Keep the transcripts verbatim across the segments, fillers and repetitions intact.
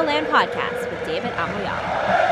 Calcioland Podcast with David Amoyala.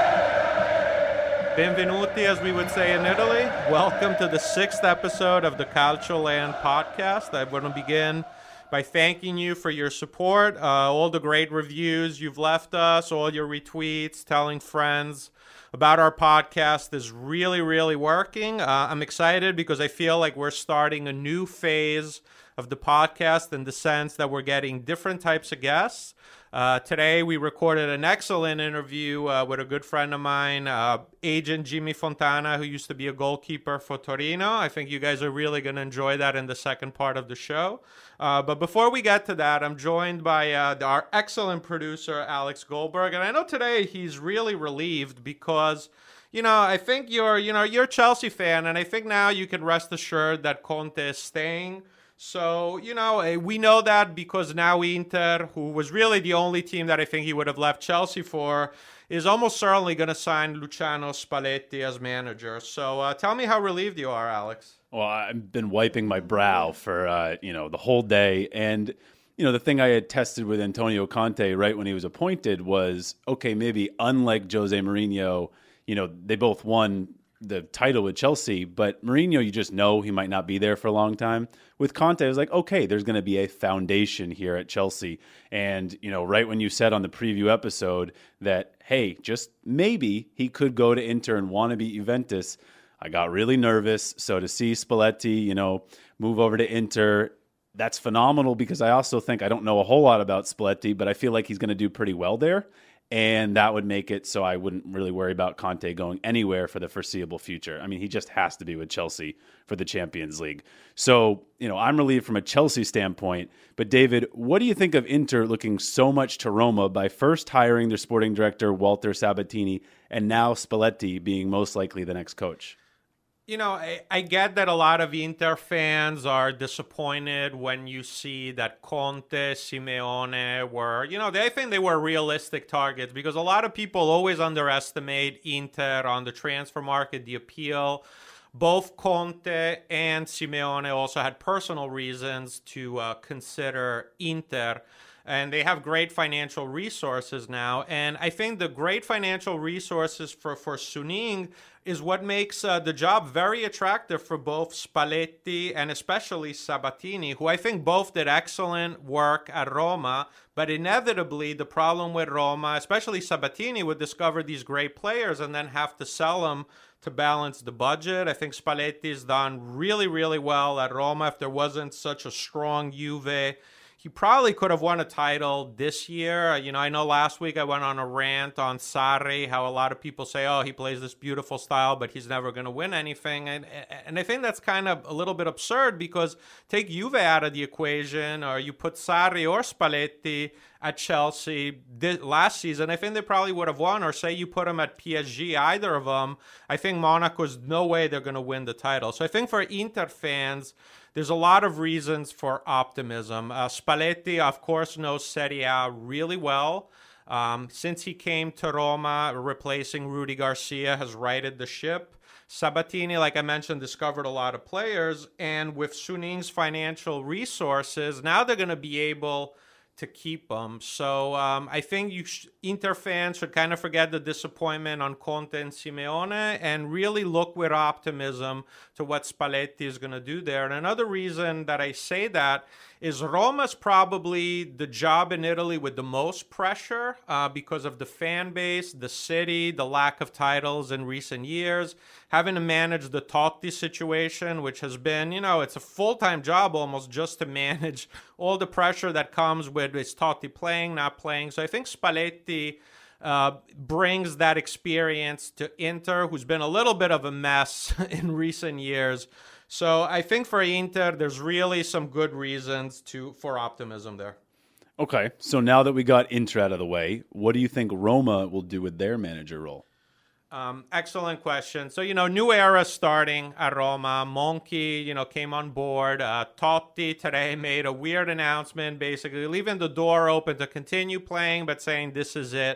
Benvenuti, as we would say in Italy. Welcome to the sixth episode of the Calcioland Podcast. I want to begin by thanking you for your support, uh, all the great reviews you've left us, all your retweets, telling friends about our podcast is really, really working. Uh, I'm excited because I feel like we're starting a new phase of the podcast in the sense that we're getting different types of guests. Uh, today, we recorded an excellent interview uh, with a good friend of mine, uh, agent Jimmy Fontana, who used to be a goalkeeper for Torino. I think you guys are really going to enjoy that in the second part of the show. Uh, but before we get to that, I'm joined by uh, our excellent producer, Alex Goldberg. And I know today he's really relieved because, you know, I think you're, you know, you're a Chelsea fan, and I think now you can rest assured that Conte is staying. So, you know, we know that because now Inter, who was really the only team that I think he would have left Chelsea for, is almost certainly going to sign Luciano Spalletti as manager. So uh, tell me how relieved you are, Alex. Well, I've been wiping my brow for, uh, you know, the whole day. And, you know, the thing I had tested with Antonio Conte right when he was appointed was, okay, maybe unlike Jose Mourinho, you know, they both won the title with Chelsea, but Mourinho, you just know he might not be there for a long time. With Conte, it was like, okay, there's going to be a foundation here at Chelsea. And, you know, right when you said on the preview episode that, hey, just maybe he could go to Inter and want to be Juventus, I got really nervous. So to see Spalletti, you know, move over to Inter, that's phenomenal because I also think I don't know a whole lot about Spalletti, but I feel like he's going to do pretty well there. And that would make it so I wouldn't really worry about Conte going anywhere for the foreseeable future. I mean, he just has to be with Chelsea for the Champions League. So, you know, I'm relieved from a Chelsea standpoint. But David, what do you think of Inter looking so much to Roma by first hiring their sporting director, Walter Sabatini, and now Spalletti being most likely the next coach? You know, I, I get that a lot of Inter fans are disappointed when you see that Conte, Simeone were, you know, they, I think they were realistic targets because a lot of people always underestimate Inter on the transfer market, the appeal. Both Conte and Simeone also had personal reasons to uh, consider Inter. And they have great financial resources now. And I think the great financial resources for, for Suning is what makes uh, the job very attractive for both Spalletti and especially Sabatini, who I think both did excellent work at Roma. But inevitably, the problem with Roma, especially Sabatini, would discover these great players and then have to sell them to balance the budget. I think Spalletti's done really, really well at Roma. If there wasn't such a strong Juve, he probably could have won a title this year. You know, I know last week I went on a rant on Sarri, how a lot of people say, oh, he plays this beautiful style, but he's never going to win anything. And and I think that's kind of a little bit absurd because take Juve out of the equation or you put Sarri or Spalletti at Chelsea this, last season, I think they probably would have won. Or say you put them at P S G, either of them, I think Monaco's no way they're going to win the title. So I think for Inter fans, there's a lot of reasons for optimism. Uh, Spalletti, of course, knows Serie A really well. Um, since he came to Roma, replacing Rudy Garcia, has righted the ship. Sabatini, like I mentioned, discovered a lot of players. And with Suning's financial resources, now they're going to be able to keep them. So um, I think you sh- Inter fans should kind of forget the disappointment on Conte and Simeone and really look with optimism to what Spalletti is going to do there. And another reason that I say that is Roma's probably the job in Italy with the most pressure uh, because of the fan base, the city, the lack of titles in recent years, having to manage the Totti situation, which has been, you know, it's a full-time job almost just to manage all the pressure that comes with is Totti playing, not playing. So I think Spalletti uh, brings that experience to Inter, who's been a little bit of a mess in recent years. So I think for Inter, there's really some good reasons to for optimism there. Okay, so now that we got Inter out of the way, what do you think Roma will do with their manager role? Um, excellent question. So, you know, new era starting at Roma. Monchi, you know, came on board. Uh, Totti today made a weird announcement, basically leaving the door open to continue playing, but saying this is it.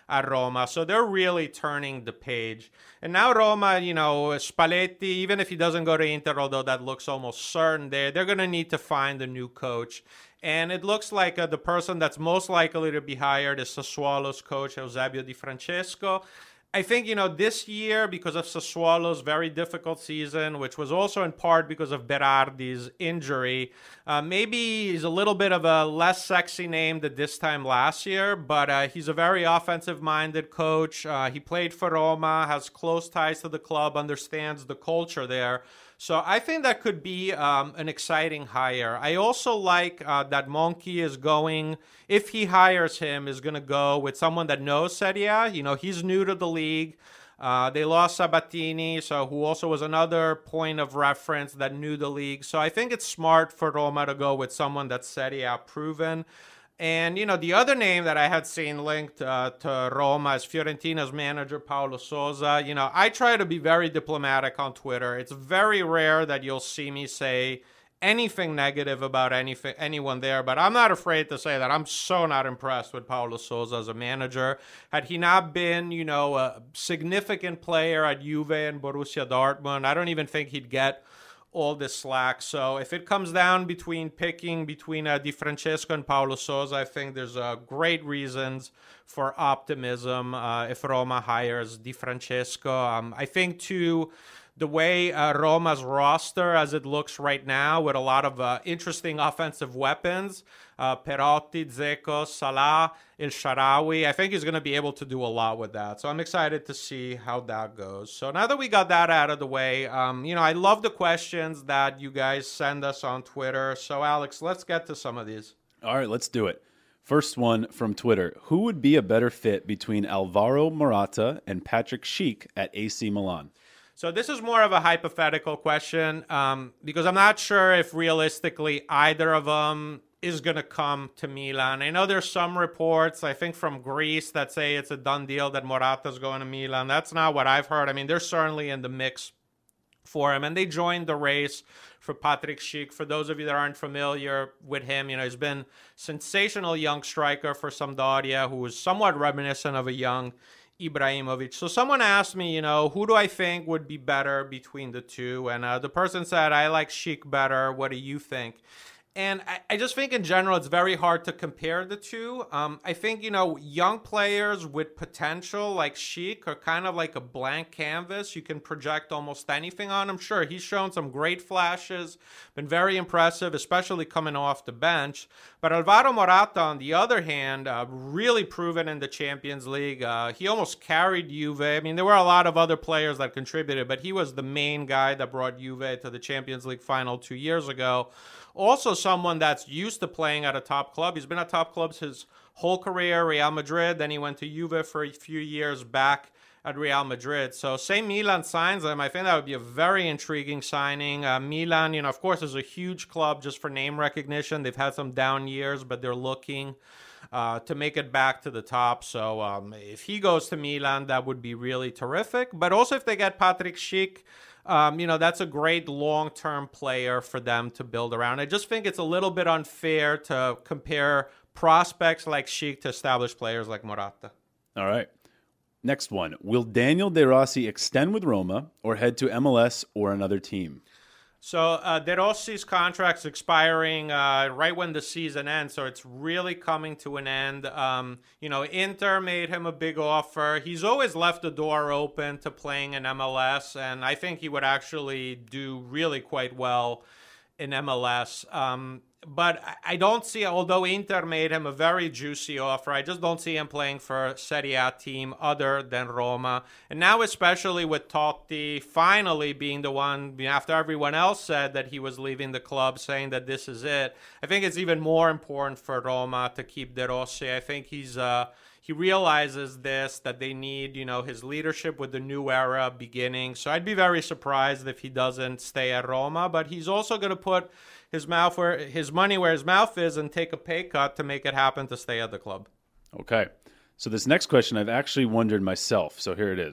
at Roma. So they're really turning the page. And now Roma, you know, Spalletti, even if he doesn't go to Inter, although that looks almost certain there, they're going to need to find a new coach. And it looks like uh, the person that's most likely to be hired is Sassuolo's coach, Eusebio Di Francesco. I think, you know, this year, because of Sassuolo's very difficult season, which was also in part because of Berardi's injury, uh, maybe he's a little bit of a less sexy name than this time last year, but uh, he's a very offensive-minded coach. Uh, he played for Roma, has close ties to the club, understands the culture there. So I think that could be um, an exciting hire. I also like uh, that Monchi is going, if he hires him, is going to go with someone that knows Serie A. You know, he's new to the league. Uh, they lost Sabatini, so who also was another point of reference that knew the league. So I think it's smart for Roma to go with someone that's Serie A proven. And, you know, the other name that I had seen linked uh, to Roma is Fiorentina's manager, Paulo Sousa. You know, I try to be very diplomatic on Twitter. It's very rare that you'll see me say anything negative about anything, anyone there, but I'm not afraid to say that I'm so not impressed with Paulo Sousa as a manager. Had he not been, you know, a significant player at Juve and Borussia Dortmund, I don't even think he'd get all this slack. So if it comes down between picking between uh, Di Francesco and Paulo Sousa, I think there's uh, great reasons for optimism uh, if Roma hires Di Francesco. Um, I think, too, the way uh, Roma's roster as it looks right now, with a lot of uh, interesting offensive weapons, uh, Perotti, Dzeko, Salah, El Shaarawy, I think he's going to be able to do a lot with that. So I'm excited to see how that goes. So now that we got that out of the way, um, you know, I love the questions that you guys send us on Twitter. So Alex, let's get to some of these. All right, let's do it. First one from Twitter. Who would be a better fit between Alvaro Morata and Patrick Schick at A C Milan? So this is more of a hypothetical question um, because I'm not sure if realistically either of them is going to come to Milan. I know there's some reports, I think from Greece, that say it's a done deal that Morata's going to Milan. That's not what I've heard. I mean, they're certainly in the mix for him, and they joined the race for Patrick Schick. For those of you that aren't familiar with him, you know, he's been sensational young striker for Sampdoria, who was somewhat reminiscent of a young Ibrahimovic. So someone asked me, you know, who do I think would be better between the two? And uh, the person said, I like Schick better. What do you think? And I, I just think in general, it's very hard to compare the two. Um, I think, you know, young players with potential like Schick are kind of like a blank canvas. You can project almost anything on him. Sure, he's shown some great flashes, been very impressive, especially coming off the bench. But Alvaro Morata, on the other hand, uh, really proven in the Champions League. Uh, he almost carried Juve. I mean, there were a lot of other players that contributed, but he was the main guy that brought Juve to the Champions League final two years ago. Also someone that's used to playing at a top club. He's been at top clubs his whole career, Real Madrid. Then he went to Juve for a few years back at Real Madrid. So say Milan signs him, I think that would be a very intriguing signing. Uh, Milan, you know, of course, is a huge club just for name recognition. They've had some down years, but they're looking uh, to make it back to the top. So um, if he goes to Milan, that would be really terrific. But also if they get Patrick Schick, Um, you know, that's a great long-term player for them to build around. I just think it's a little bit unfair to compare prospects like Schick to established players like Morata. All right. Next one. Will Daniel De Rossi extend with Roma or head to M L S or another team? So uh, De Rossi's contract's expiring uh, right when the season ends, so it's really coming to an end. Um, you know, Inter made him a big offer. He's always left the door open to playing in M L S, and I think he would actually do really quite well in M L S. Um, but I don't see, although Inter made him a very juicy offer, I just don't see him playing for a Serie A team other than Roma. And now especially with Totti finally being the one, after everyone else said that he was leaving the club, saying that this is it, I think it's even more important for Roma to keep De Rossi. I think he's... Uh, He realizes this, that they need, you know, his leadership with the new era beginning. So I'd be very surprised if he doesn't stay at Roma. But he's also going to put his mouth where his money where his mouth is and take a pay cut to make it happen to stay at the club. Okay. So this next question I've actually wondered myself. So here it is.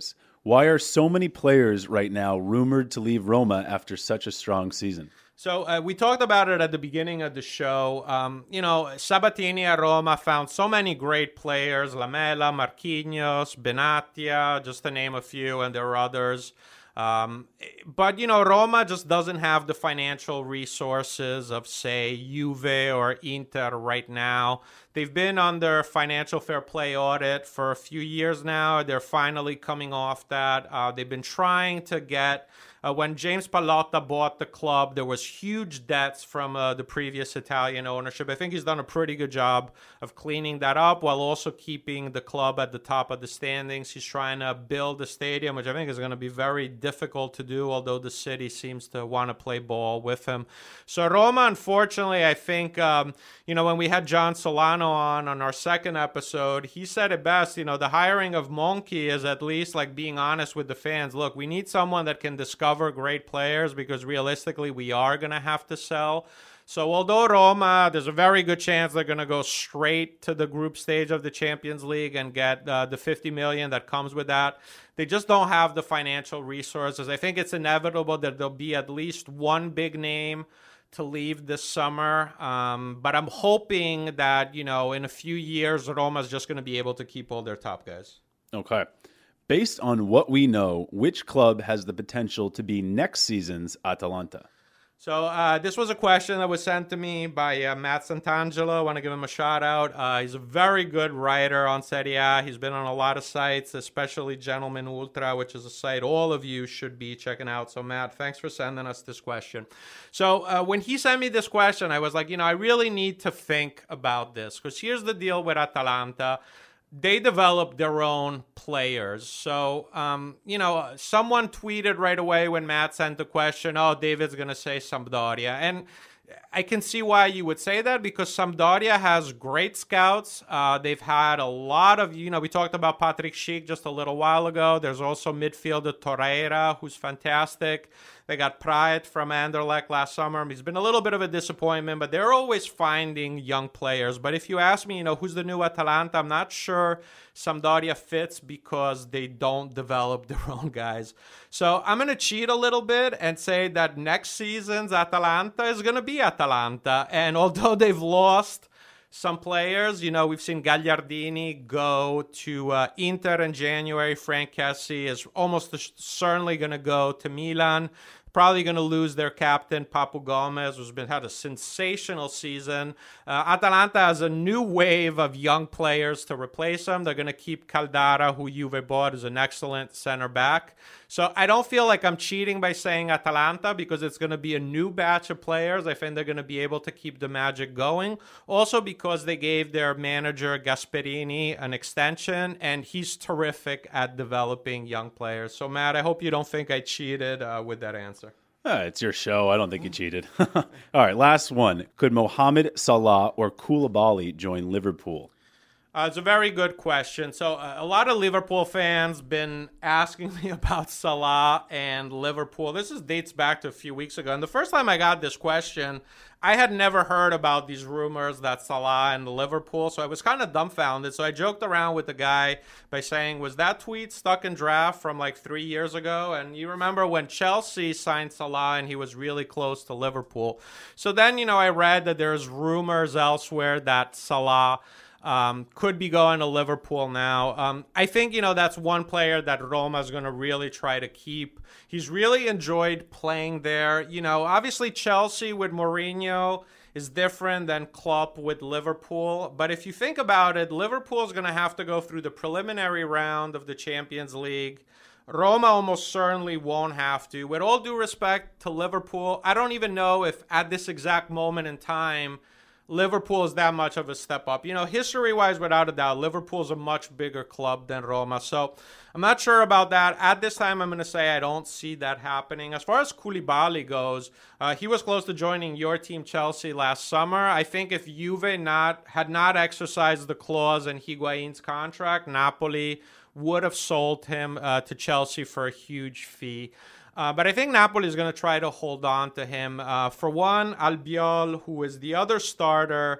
Why are so many players right now rumored to leave Roma after such a strong season? So uh, we talked about it at the beginning of the show. Um, you know, Sabatini at Roma found so many great players: Lamela, Marquinhos, Benatia, just to name a few, and there are others. Um, but, you know, Roma just doesn't have the financial resources of, say, Juve or Inter right now. They've been under financial fair play audit for a few years now. They're finally coming off that. Uh, they've been trying to get... Uh, when James Pallotta bought the club, there was huge debts from uh, the previous Italian ownership. I think he's done a pretty good job of cleaning that up while also keeping the club at the top of the standings. He's trying to build a stadium, which I think is going to be very difficult to do, although the city seems to want to play ball with him. So Roma, unfortunately, I think, um, you know, when we had John Solano on on our second episode, he said it best. You know, the hiring of Monchi is at least like being honest with the fans. Look, we need someone that can discover great players because realistically we are going to have to sell. So although Roma, there's a very good chance they're going to go straight to the group stage of the Champions League and get uh, the fifty million that comes with that, they just don't have the financial resources. I think it's inevitable that there'll be at least one big name to leave this summer. Um, but I'm hoping that, you know, in a few years, Roma's just going to be able to keep all their top guys. Okay. Based on what we know, which club has the potential to be next season's Atalanta? So uh, this was a question that was sent to me by uh, Matt Santangelo. I want to give him a shout out. Uh, he's a very good writer on Serie A. He's been on a lot of sites, especially Gentleman Ultra, which is a site all of you should be checking out. So Matt, thanks for sending us this question. So uh, when he sent me this question, I was like, you know, I really need to think about this because here's the deal with Atalanta. They develop their own players. So, um, you know, someone tweeted right away when Matt sent the question, oh, David's going to say Sampdoria. And I can see why you would say that because Sampdoria has great scouts. Uh, they've had a lot of, you know, we talked about Patrick Schick just a little while ago. There's also midfielder Torreira, who's fantastic. They got Praet from Anderlecht last summer. He's been a little bit of a disappointment, but they're always finding young players. But if you ask me, you know, who's the new Atalanta, I'm not sure Sampdoria fits because they don't develop their own guys. So I'm going to cheat a little bit and say that next season's Atalanta is going to be Atalanta. And although they've lost some players, you know, we've seen Gagliardini go to uh, Inter in January. Frank Kessie is almost certainly going to go to Milan. Probably going to lose their captain, Papu Gomez, who's been had a sensational season. Uh, Atalanta has a new wave of young players to replace him. They're going to keep Caldara, who Juve bought, as an excellent center back. So I don't feel like I'm cheating by saying Atalanta because it's going to be a new batch of players. I think they're going to be able to keep the magic going. Also because they gave their manager, Gasperini, an extension, and he's terrific at developing young players. So, Matt, I hope you don't think I cheated uh, with that answer. Uh, it's your show. I don't think you cheated. All right, last one. Could Mohamed Salah or Koulibaly join Liverpool? Uh, it's a very good question. So uh, a lot of Liverpool fans been asking me about Salah and Liverpool. This is dates back to a few weeks ago. And the first time I got this question, I had never heard about these rumors that Salah and Liverpool. So I was kind of dumbfounded. So I joked around with the guy by saying, was that tweet stuck in draft from like three years ago? And you remember when Chelsea signed Salah and he was really close to Liverpool. So then, you know, I read that there's rumors elsewhere that Salah Um, could be going to Liverpool now. Um, I think, you know, that's one player that Roma is going to really try to keep. He's really enjoyed playing there. You know, obviously Chelsea with Mourinho is different than Klopp with Liverpool. But if you think about it, Liverpool is going to have to go through the preliminary round of the Champions League. Roma almost certainly won't have to. With all due respect to Liverpool, I don't even know if at this exact moment in time Liverpool is that much of a step up. You know, history-wise, without a doubt, Liverpool is a much bigger club than Roma. So I'm not sure about that. At this time, I'm going to say I don't see that happening. As far as Koulibaly goes, uh, he was close to joining your team, Chelsea, last summer. I think if Juve not had not exercised the clause in Higuain's contract, Napoli would have sold him uh, to Chelsea for a huge fee. Uh, but I think Napoli is going to try to hold on to him. Uh, for one, Albiol, who is the other starter,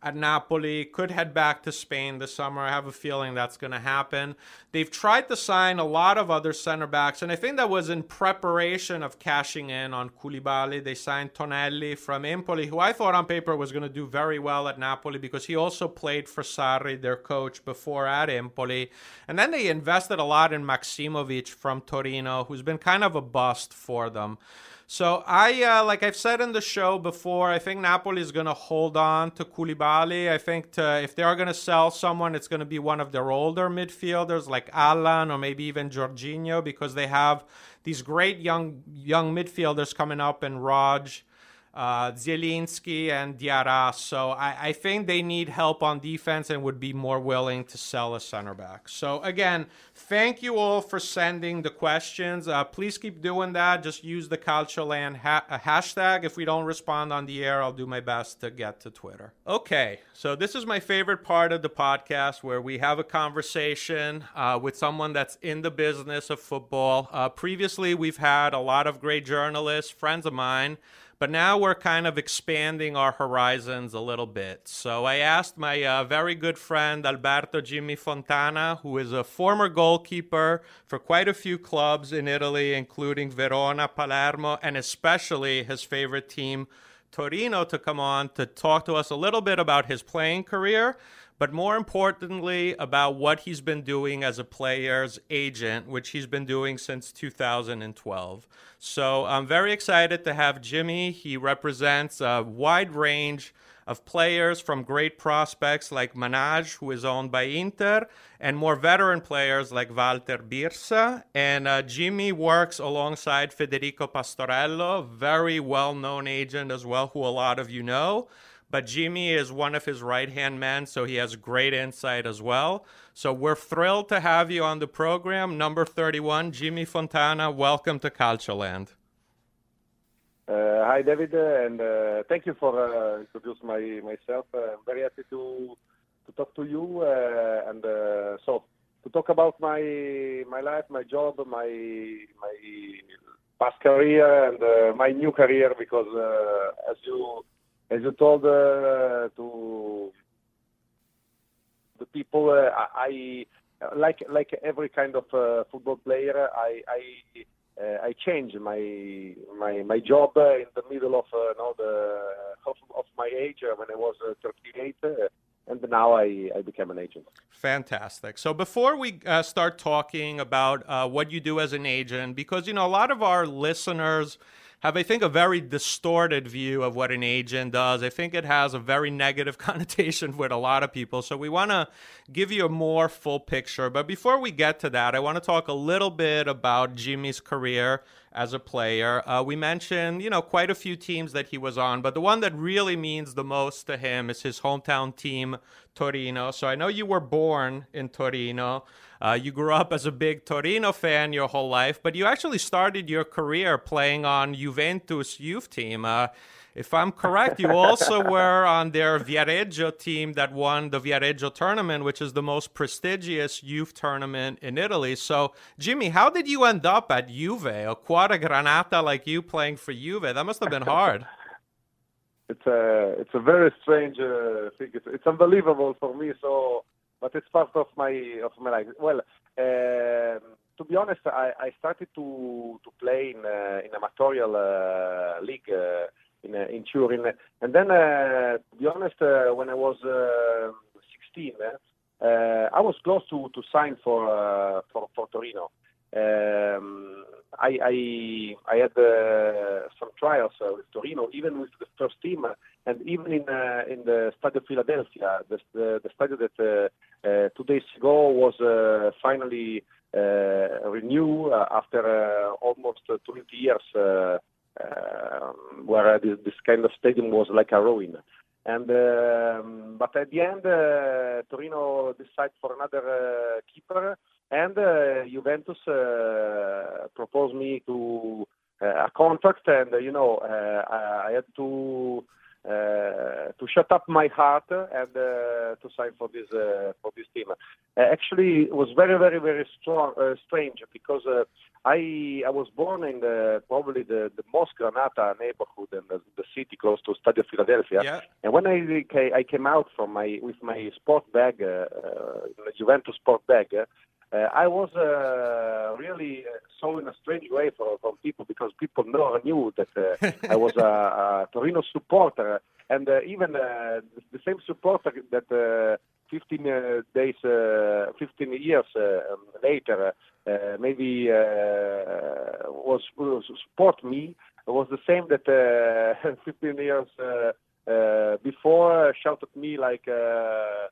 at Napoli, could head back to Spain this summer. I have a feeling that's going to happen. They've tried to sign a lot of other center backs, and I think that was in preparation of cashing in on Koulibaly. They signed Tonelli from Empoli, who I thought on paper was going to do very well at Napoli because he also played for Sarri, their coach, before at Empoli. And then they invested a lot in Maksimovic from Torino, who's been kind of a bust for them. So I, uh, like I've said in the show before, I think Napoli is going to hold on to Koulibaly. I think to, if they are going to sell someone, it's going to be one of their older midfielders like Allan or maybe even Jorginho, because they have these great young young midfielders coming up in Raj, uh, Zielinski, and Diarra. So I, I think they need help on defense and would be more willing to sell a center back. So again, thank you all for sending the questions. Uh, please keep doing that. Just use the Calcioland ha- hashtag. If we don't respond on the air, I'll do my best to get to Twitter. Okay, so this is my favorite part of the podcast where we have a conversation uh, with someone that's in the business of football. Uh, previously, we've had a lot of great journalists, friends of mine, but now we're kind of expanding our horizons a little bit. So I asked my uh, very good friend Alberto Jimmy Fontana, who is a former goalkeeper for quite a few clubs in Italy, including Verona, Palermo, and especially his favorite team, Torino, to come on to talk to us a little bit about his playing career, but more importantly, about what he's been doing as a player's agent, which he's been doing since two thousand twelve. So I'm very excited to have Jimmy. He represents a wide range of players, from great prospects like Manaj, who is owned by Inter, and more veteran players like Walter Birsa. And uh, Jimmy works alongside Federico Pastorello, very well-known agent as well, who a lot of you know. But Jimmy is one of his right-hand men, so he has great insight as well. So we're thrilled to have you on the program. Number thirty-one, Jimmy Fontana, welcome to Calcioland. Uh, hi, David, and uh, thank you for uh, introducing my, myself. Uh, I'm very happy to to talk to you. Uh, and uh, so, to talk about my my life, my job, my my past career, and uh, my new career, because uh, as you As you told uh, to the people, uh, I like like every kind of uh, football player. I I, uh, I changed my my my job in the middle of uh, no, the of, of my age uh, when I was uh, thirty-eight, uh, and now I, I became an agent. Fantastic. So before we uh, start talking about uh, what you do as an agent, because you know a lot of our listeners have, I think, a very distorted view of what an agent does. I think it has a very negative connotation with a lot of people. So we want to give you a more full picture. But before we get to that, I want to talk a little bit about Jimmy's career as a player. Uh, we mentioned, you know, quite a few teams that he was on, but the one that really means the most to him is his hometown team, Torino. So I know you were born in Torino. Uh, you grew up as a big Torino fan your whole life, but you actually started your career playing on Juventus youth team. Uh, if I'm correct, you also were on their Viareggio team that won the Viareggio tournament, which is the most prestigious youth tournament in Italy. So, Jimmy, how did you end up at Juve, a Quadra Granata like you playing for Juve? That must have been hard. It's a it's a very strange uh, thing. It's, it's unbelievable for me. So. But it's part of my of my life. Well, uh, to be honest, I, I started to to play in uh, in amatorial uh, league uh, in uh, in Turin, and then uh, to be honest, uh, when I was uh, sixteen, uh, I was close to, to sign for uh, for, for Torino. Um, I, I I had uh, some trials uh, with Torino, even with the first team, uh, and even in uh, in the Stadio Philadelphia, the the, the stadio that uh, uh, two days ago was uh, finally uh, renewed uh, after uh, almost uh, twenty years, uh, uh, where this, this kind of stadium was like a ruin. And um, but at the end, uh, Torino decided for another uh, keeper. And uh, Juventus uh, proposed me to uh, a contract, and uh, you know uh, I had to uh, to shut up my heart and uh, to sign for this uh, for this team. Uh, actually, it was very, very, very strong, uh, strange because uh, I I was born in the, probably the, the most Granata neighborhood in the, the city close to Stadio Philadelphia. Yeah. And when I I came out from my with my sport bag, uh, uh, Juventus sport bag. Uh, Uh, I was uh, really uh, so in a strange way for, for people because people never knew that uh, I was a, a Torino supporter, and uh, even uh, the same supporter that uh, fifteen uh, days, uh, fifteen years uh, later, uh, maybe uh, was, was support me was the same that uh, fifteen years uh, uh, before shouted at me like uh,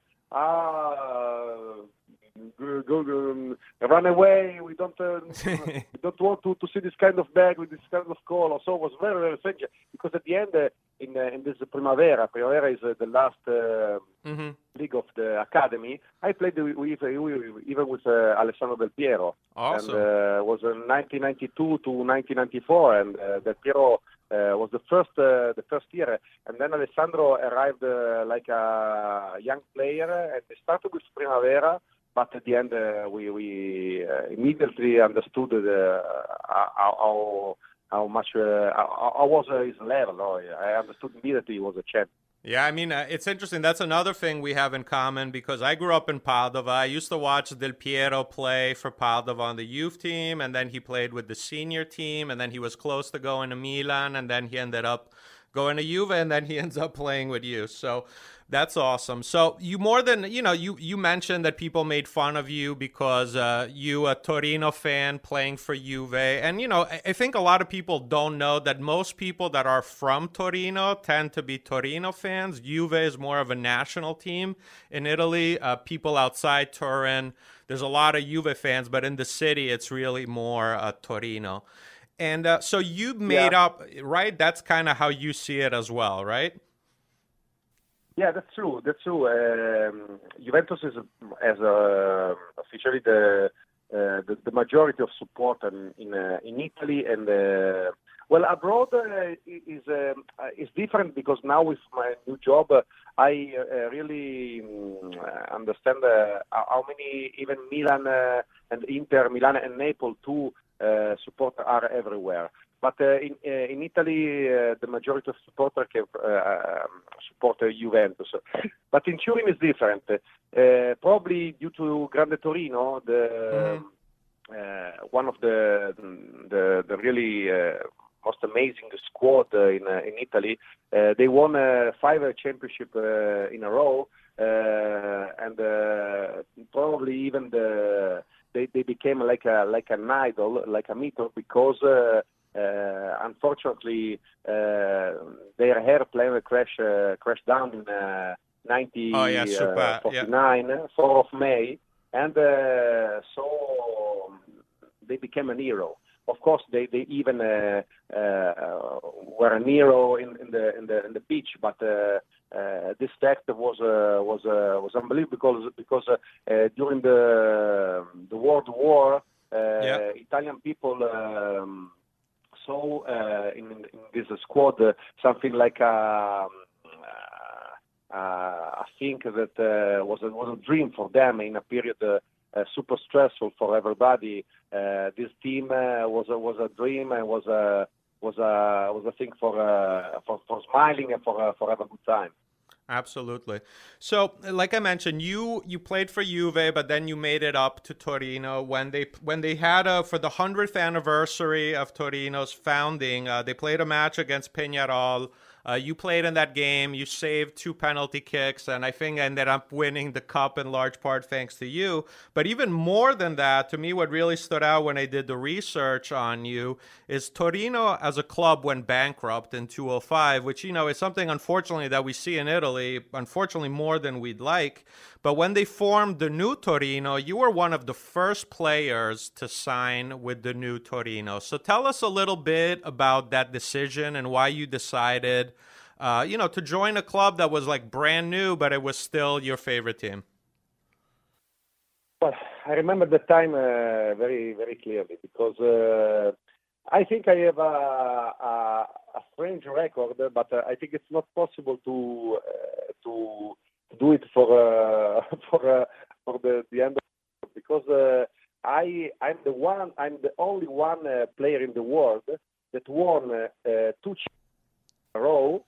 ah. Go, go, go, run away! We don't, uh, we don't want to, to see this kind of bag with this kind of call. Also, it was very, very strange because at the end, uh, in uh, in this Primavera, Primavera is uh, the last uh, mm-hmm. league of the academy. I played with, with, with even with uh, Alessandro Del Piero, awesome. and uh, was in nineteen ninety-two to nineteen ninety-four, and uh, Del Piero uh, was the first uh, the first year, and then Alessandro arrived uh, like a young player, and they started with Primavera. But at the end, uh, we we uh, immediately understood uh, how, how how much uh, how, how was uh, his level. Oh, yeah. I understood immediately he was a champ. Yeah, I mean, uh, it's interesting. That's another thing we have in common because I grew up in Padova. I used to watch Del Piero play for Padova on the youth team, and then he played with the senior team, and then he was close to going to Milan, and then he ended up going to Juve, and then he ends up playing with you. So that's awesome. So you more than, you know, you, you mentioned that people made fun of you because uh, you a Torino fan playing for Juve. And, you know, I, I think a lot of people don't know that most people that are from Torino tend to be Torino fans. Juve is more of a national team in Italy. Uh, people outside Turin, there's a lot of Juve fans, but in the city, it's really more uh, Torino. And uh, so you made yeah. up, right? That's kind of how you see it as well, right? Yeah, that's true. That's true. Um, Juventus is as a, officially the, uh, the the majority of support in in, uh, in Italy, and uh, well, abroad uh, is um, uh, is different because now with my new job, uh, I uh, really um, understand uh, how many even Milan uh, and Inter, Milan and Naples too. Uh, supporters are everywhere, but uh, in uh, in Italy, uh, the majority of supporters can uh, support uh, Juventus. But in Turin is different. Uh, probably due to Grande Torino, the mm-hmm. uh, one of the the, the really uh, most amazing squad uh, in uh, in Italy. Uh, they won uh, five uh, championship uh, in a row, uh, and uh, probably even the. They, they became like a like an idol, like a myth, because uh, uh, unfortunately uh, their airplane crash uh, crashed down in uh, nineteen forty-nine, yeah. fourth of May, and uh, so they became a hero. Of course, they they even uh, uh, were a hero in, in the in the in the beach, but. Uh, Uh, this fact was uh, was uh, was unbelievable because because uh, uh, during the the World War, uh, yeah. Italian people um, saw uh, in, in this squad uh, something like a, uh, uh, I think that uh, was a, was a dream for them in a period uh, uh, super stressful for everybody. Uh, this team uh, was a, was a dream and was a was a was a thing for uh, for for smiling and for uh, for have a good time. Absolutely. So, like I mentioned, you you played for Juve, but then you made it up to Torino when they when they had a for the hundredth anniversary of Torino's founding. Uh, they played a match against Peñarol. Uh, you played in that game. You saved two penalty kicks, and I think ended up winning the cup in large part thanks to you. But even more than that, to me, what really stood out when I did the research on you is Torino as a club went bankrupt in two thousand five, which, you know, is something, unfortunately, that we see in Italy, unfortunately, more than we'd like. But when they formed the new Torino, you were one of the first players to sign with the new Torino. So tell us a little bit about that decision and why you decided, uh, you know, to join a club that was like brand new, but it was still your favorite team. Well, I remember the time uh, very, very clearly because uh, I think I have a, a, a strange record, but uh, I think it's not possible to uh, to do it for uh, for uh, for the, the end of because uh, I I'm the one I'm the only one uh, player in the world that won uh, uh, two in a row.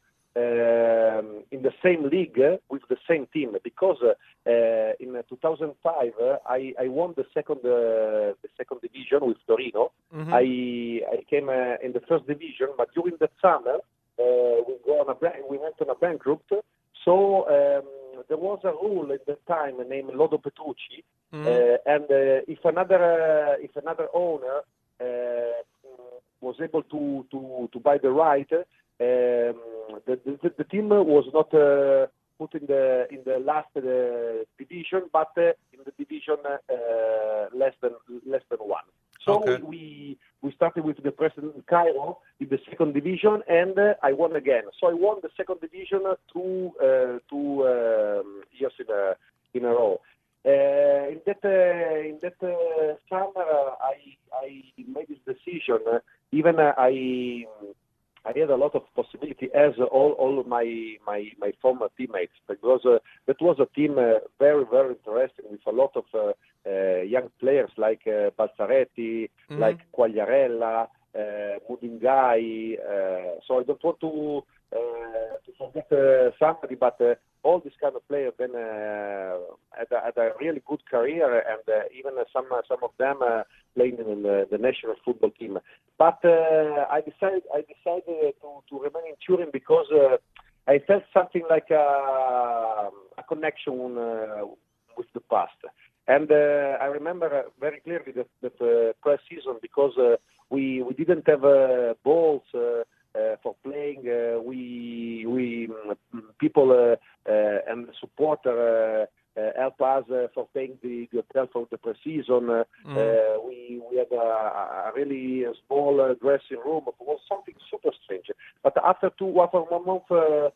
Um, in the same league uh, with the same team, because uh, uh, in uh, two thousand five uh, I, I won the second uh, the second division with Torino. Mm-hmm. I I came uh, in the first division, but during that summer uh, we go on a we went on a bankrupt. So um, there was a rule at the time named Lodo Petrucci, mm-hmm. uh, and uh, if another uh, if another owner uh, was able to to to buy the right. Um, the, the, the team was not uh, put in the in the last uh, division, but uh, in the division uh, less than less than one. So okay. we we started with the President Cairo in the second division, and uh, I won again. So I won the second division two uh, two um, years in a in a row. Uh, in that uh, in that uh, summer, uh, I I made this decision. Uh, even uh, I. I had a lot of possibility as all, all my, my my former teammates, because uh, that was a team uh, very, very interesting with a lot of uh, uh, young players like uh, Balzaretti, mm-hmm. like Quagliarella, uh, Mudingai. Uh, so I don't want to, uh, to forget uh, somebody, but uh, all these kind of players then uh, had, a, had a really good career, and uh, even uh, some uh, some of them uh, playing in the, the national football team. But uh, I decided I decided to, to remain in Turin because uh, I felt something like a, a connection uh, with the past. And uh, I remember very clearly that, that uh, pre-season, because uh, we we didn't have uh, balls uh, uh, for playing. Uh, we we people uh, uh, and supporter. Uh, Uh, help us uh, for paying the, the hotel for the pre-season. Uh, mm. uh, we we had a, a really small uh, dressing room. It was something super strange. But after two, after one month, uh,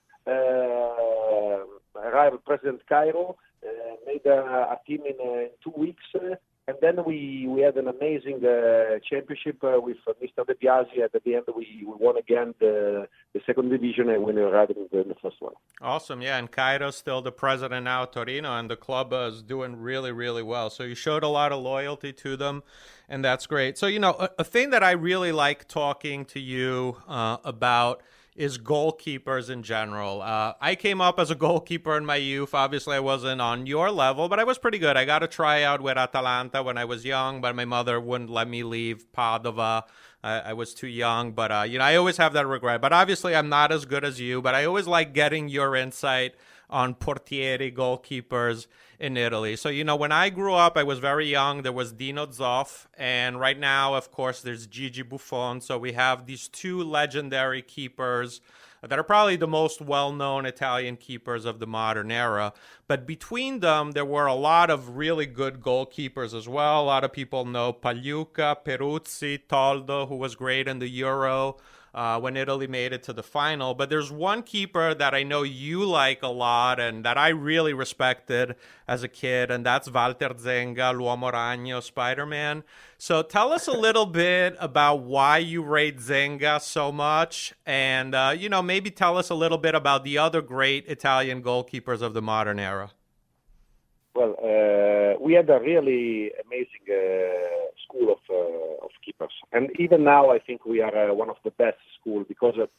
uh, arrived President Cairo, uh, made a, a team in, uh, in two weeks, uh, and then we, we had an amazing uh, championship uh, with uh, Mister De Biasi. At the end, we, we won again the, the second division, and we arrived in the, in the first one. Awesome, yeah, and Cairo's still the president now of Torino, and the club is doing really, really well. So you showed a lot of loyalty to them, and that's great. So, you know, a, a thing that I really like talking to you uh, about is goalkeepers in general. Uh, I came up as a goalkeeper in my youth. Obviously, I wasn't on your level, but I was pretty good. I got a tryout with Atalanta when I was young, but my mother wouldn't let me leave Padova. I, I was too young, but, uh, you know, I always have that regret. But obviously, I'm not as good as you, but I always like getting your insight on portieri, goalkeepers in Italy. So, you know, when I grew up, I was very young. There was Dino Zoff, and right now, of course, there's Gigi Buffon. So we have these two legendary keepers that are probably the most well-known Italian keepers of the modern era. But between them, there were a lot of really good goalkeepers as well. A lot of people know Pagliuca, Peruzzi, Toldo, who was great in the Euro uh, when Italy made it to the final. But there's one keeper that I know you like a lot and that I really respected as a kid, and that's Walter Zenga, l'Uomo Ragno, Spider-Man. So tell us a little bit about why you rate Zenga so much, and, uh, you know, maybe tell us a little bit about the other great Italian goalkeepers of the modern era. Well, uh, we had a really amazing uh, school of, uh, of keepers. And even now, I think we are uh, one of the best schools because, uh,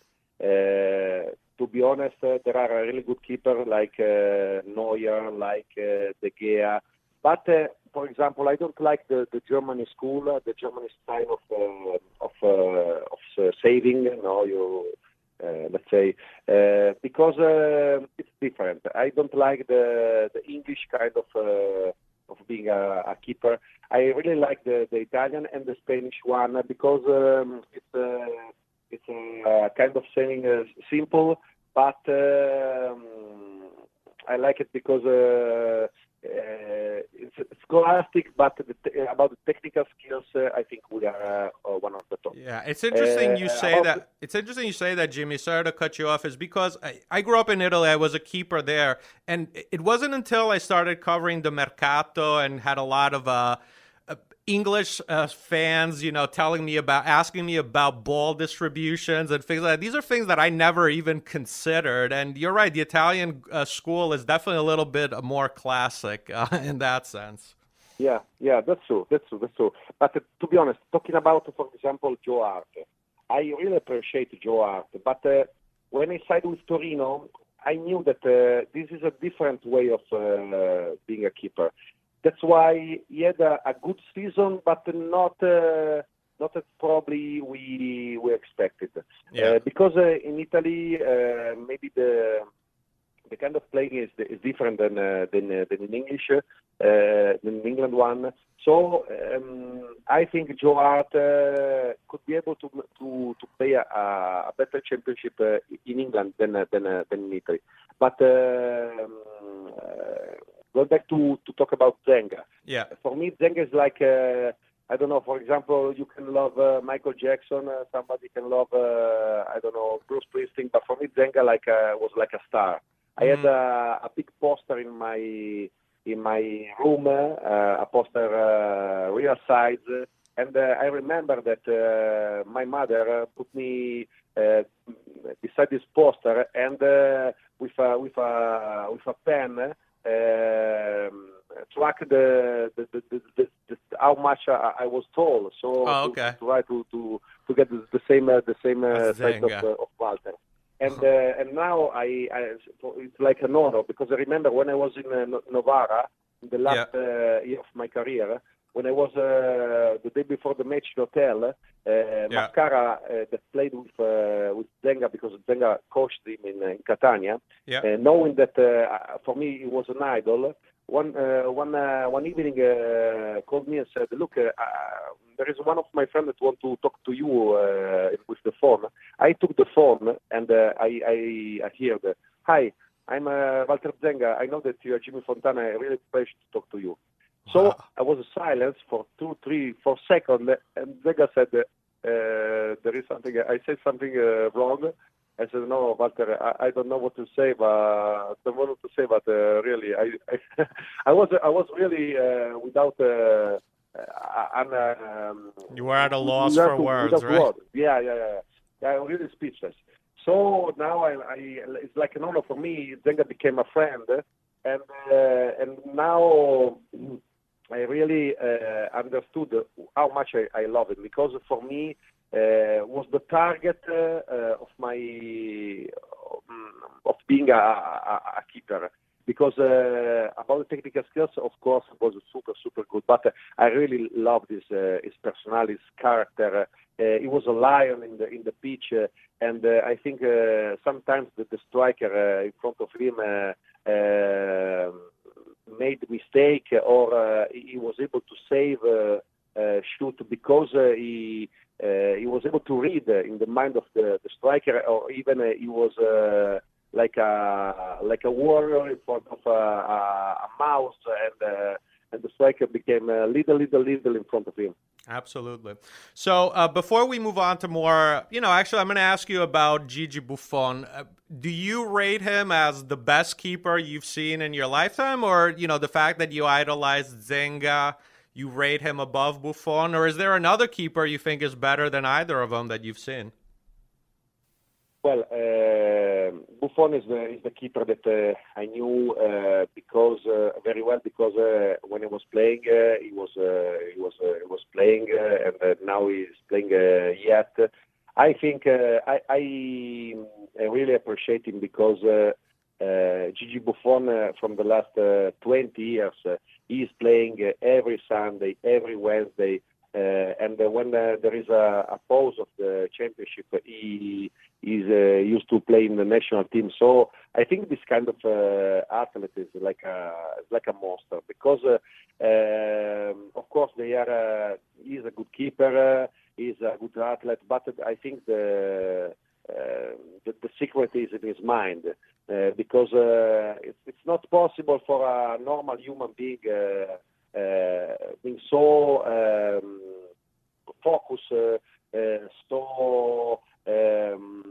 to be honest, uh, there are a really good keepers like uh, Neuer, like uh, De Gea. But, uh, for example, I don't like the, the Germany school, uh, the Germany style of uh, of, uh, of uh, saving. You know, you uh, let's say uh, because uh, it's different. I don't like the the English kind of uh, of being a, a keeper. I really like the, the Italian and the Spanish one because um, it's uh, it's a kind of saying uh, simple, but um, I like it because. Uh, Uh, it's, it's scholastic, but the te- about the technical skills, uh, I think we are uh, one of the top. Yeah, it's interesting you uh, say that. It's interesting you say that, Jimmy. Sorry to cut you off, is because I, I grew up in Italy. I was a keeper there, and it wasn't until I started covering the Mercato and had a lot of uh, English uh, fans, you know, telling me about, asking me about ball distributions and things like that. These are things that I never even considered. And you're right, the Italian uh, school is definitely a little bit more classic uh, in that sense. Yeah, yeah, that's true, that's true, that's true. But uh, to be honest, talking about, for example, Joe Hart, I really appreciate Joe Hart. But uh, when I signed with Torino, I knew that uh, this is a different way of uh, being a keeper. That's why he had a, a good season, but not uh, not as probably we we expected. Yeah. Uh, because uh, in Italy, uh, maybe the the kind of playing is is different than uh, than, uh, than in English, uh, than in England one. So um, I think Joe Hart uh, could be able to to, to play a, a better championship uh, in England than uh, than uh, than in Italy. But uh, um, uh, going back to, to talk about Zenga. Yeah. For me, Zenga is like uh, I don't know. For example, you can love uh, Michael Jackson. Uh, somebody can love uh, I don't know Bruce Springsteen. But for me, Zenga like uh, was like a star. I had a, a big poster in my in my room, uh, a poster uh, real size, and uh, I remember that uh, my mother put me uh, beside this poster, and uh, with a with a with a pen uh, track the the, the, the, the, the how much I, I was tall. So oh, okay. to, to try to, to to get the, the same uh, the same uh, size of, uh, of Walter. And uh, and now I, I it's like an honor because I remember when I was in uh, Novara, in the last yeah. uh, year of my career, when I was uh, the day before the match in the hotel, uh, yeah. Mascara uh, that played with uh, with Zenga because Zenga coached him in, in Catania, yeah. uh, knowing that uh, for me he was an idol. One uh, one uh, one evening uh, called me and said, "Look, uh, uh, there is one of my friends that want to talk to you uh, with the phone." I took the phone and uh, I I, I heard, "Hi, I'm uh, Walter Zenga. I know that you are Jimmy Fontana. I really pleasure to talk to you." Wow. So I was silent for two, three, four seconds, and Zenga said, uh, "There is something. I said something uh, wrong." I said, "No, Walter, I, I don't know what to say, but I don't know what to say, but uh, really, I, I, I was, I was really uh, without uh, an. Um, you were at a loss for words, right? Words. Yeah, yeah, yeah, yeah. I'm really speechless. So now I, I, it's like an honor for me. Zenga became a friend, and uh, and now I really uh, understood how much I, I love it because for me. Uh, was the target uh, uh, of my um, of being a, a, a keeper because uh, about the technical skills, of course, was super super good. But uh, I really loved his uh, his personality, his character. Uh, he was a lion in the in the pitch, uh, and uh, I think uh, sometimes the, the striker uh, in front of him uh, uh, made mistake or uh, he was able to save uh, uh, shoot because uh, he. Uh, he was able to read uh, in the mind of the, the striker, or even uh, he was uh, like a like a warrior in front of a, a, a mouse, and uh, and the striker became a little, little, little in front of him. Absolutely. So uh, before we move on to more, you know, actually, I'm going to ask you about Gigi Buffon. Uh, do you rate him as the best keeper you've seen in your lifetime, or you know, the fact that you idolized Zenga? You rate him above Buffon, or is there another keeper you think is better than either of them that you've seen? Well, uh, Buffon is the, is the keeper that uh, I knew uh, because uh, very well because uh, when he was playing, uh, he was uh, he was uh, he was playing, uh, and uh, now he's playing uh, yet. I think uh, I, I I really appreciate him because uh, uh, Gigi Buffon uh, from the last uh, twenty years. Uh, He's playing uh, every Sunday, every Wednesday, uh, and uh, when uh, there is a, a pause of the championship, uh, he is uh, used to play in the national team. So I think this kind of uh, athlete is like a like a monster because, uh, uh, of course, they are. Uh, he's a good keeper, uh, he's a good athlete, but I think the uh, the, the secret is in his mind. Uh, because uh, it's, it's not possible for a normal human being uh, uh, being so um, focused, uh, uh, so um,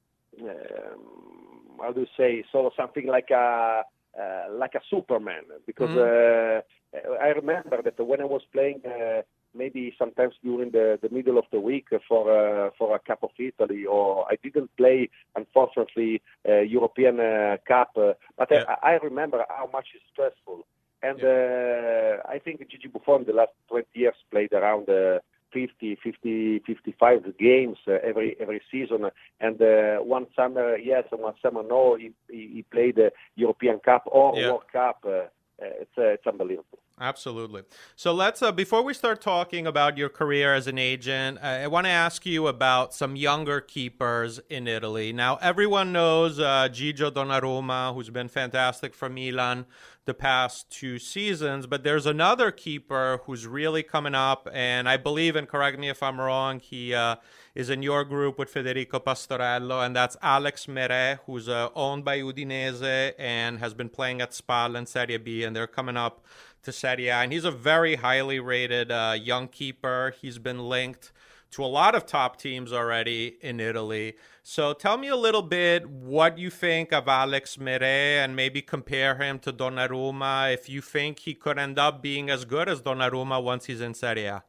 um, how do you say, so something like a uh, like a Superman. Because mm-hmm. uh, I remember that when I was playing uh, maybe sometimes during the, the middle of the week for uh, for a Cup of Italy, or I didn't play, unfortunately, uh, European uh, Cup. Uh, but Yeah. I, I remember how much it's stressful. And Yeah. uh, I think Gigi Buffon, the last twenty years, played around uh, fifty, fifty, fifty-five games uh, every every season. And uh, one summer, yes, and one summer, no, he, he, he played the European Cup or Yeah. World Cup. Uh, it's uh, it's unbelievable. Absolutely. So let's, uh, before we start talking about your career as an agent, I, I want to ask you about some younger keepers in Italy. Now, everyone knows uh, Gigio Donnarumma, who's been fantastic for Milan the past two seasons, but there's another keeper who's really coming up, and I believe, and correct me if I'm wrong, he uh, is in your group with Federico Pastorello, and that's Alex Meret, who's uh, owned by Udinese and has been playing at Spal in Serie B, and they're coming up to Serie A, and he's a very highly rated uh, young keeper. He's been linked to a lot of top teams already in Italy. So tell me a little bit what you think of Alex Meret, and maybe compare him to Donnarumma, if you think he could end up being as good as Donnarumma once he's in Serie A.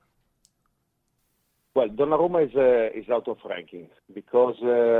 Well, Donnarumma is uh, is out of ranking because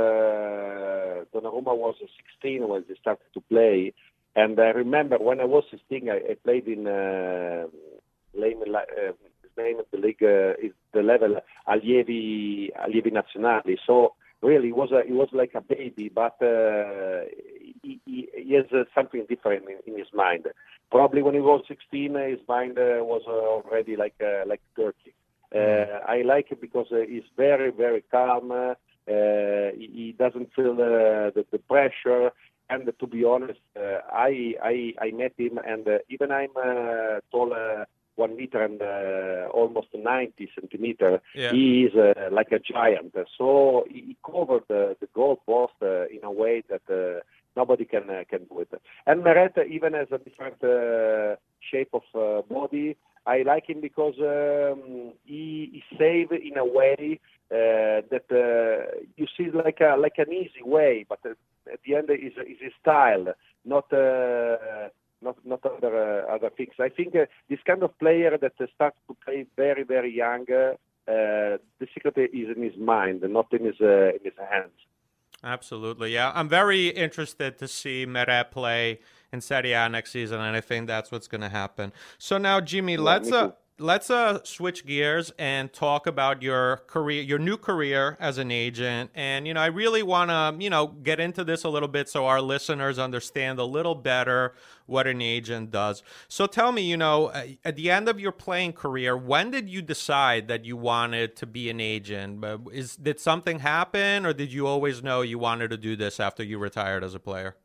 uh, Donnarumma was sixteen when he started to play. And I remember when I was sixteen, I, I played in uh, Lehman, uh, his name of the league uh, is the level Allievi Allievi Nazionali. So really, it was a, it was like a baby, but uh, he, he, he has uh, something different in, in his mind. Probably when he was sixteen, his mind uh, was uh, already like uh, like thirty. Uh, I like it because uh, he's very very calm. Uh, he, he doesn't feel uh, the, the pressure. And to be honest, uh, I, I I met him, and uh, even I'm uh, tall, uh, one meter and uh, almost ninety centimeter. Yeah. He is uh, like a giant. So he, he covered the, the goal post uh, in a way that uh, nobody can uh, can do it. And Meret even has a different uh, shape of uh, body. I like him because um, he, he save in a way uh, that uh, you see like a like an easy way, but uh, at the end is is his style, not uh, not not other uh, other things. I think uh, this kind of player that uh, starts to play very very young, uh, the secret is in his mind, not in his uh, in his hands. Absolutely, yeah. I'm very interested to see Meret play in Serie A next season, and I think that's what's going to happen. So now, Jimmy, Yeah, let's me uh, too. let's uh, switch gears and talk about your career, your new career as an agent. And you know, I really want to you know get into this a little bit so our listeners understand a little better what an agent does. So tell me, you know, at the end of your playing career, when did you decide that you wanted to be an agent? Is did something happen, or did you always know you wanted to do this after you retired as a player?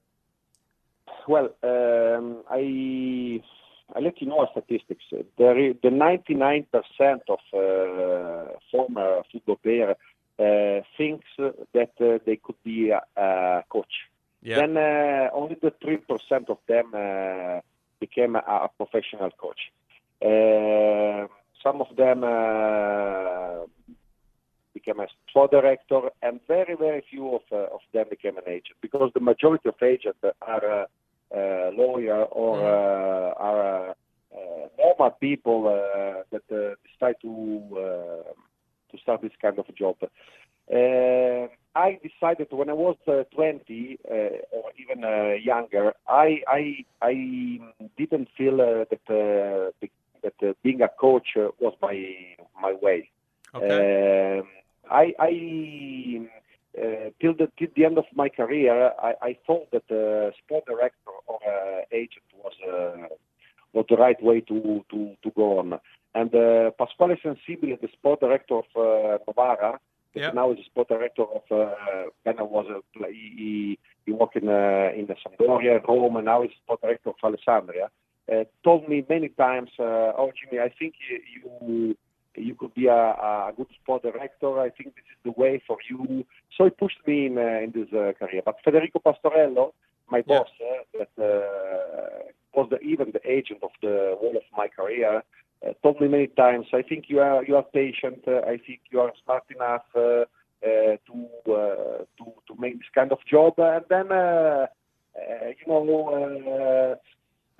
Well, um, I I let you know statistics. There is, the ninety-nine percent of uh, former football players uh, thinks that uh, they could be a, a coach. Yeah. Then uh, only the three percent of them uh, became a, a professional coach. Uh, some of them uh, became a sport director, and very, very few of, uh, of them became an agent, because the majority of agents are uh, uh, lawyer or uh, are uh, uh, normal people uh, that uh, decide to uh, to start this kind of job. Uh, I decided when I was uh, twenty uh, or even uh, younger, I I I didn't feel uh, that uh, that uh, being a coach uh, was my my way. Okay. Um, I, I uh, till the till the end of my career, I, I thought that uh, sport director or uh, agent was uh, was the right way to, to, to go on. And uh, Pasquale Sensibile, the sport director of uh, Novara, that Yep. now is the sport director of uh, then I was uh, he he worked in uh, in Sampdoria, Rome, and now he's sport director of Alessandria. Uh, told me many times, uh, oh Jimmy, I think you. You could be a, a good sport director. I think this is the way for you. So it pushed me in, uh, in this uh, career. But Federico Pastorello, my Yeah. boss, uh, that uh, was the, even the agent of the whole of my career, uh, told me many times, I think you are you are patient. Uh, I think you are smart enough uh, uh, to, uh, to to make this kind of job. And then, uh, uh, you know, uh,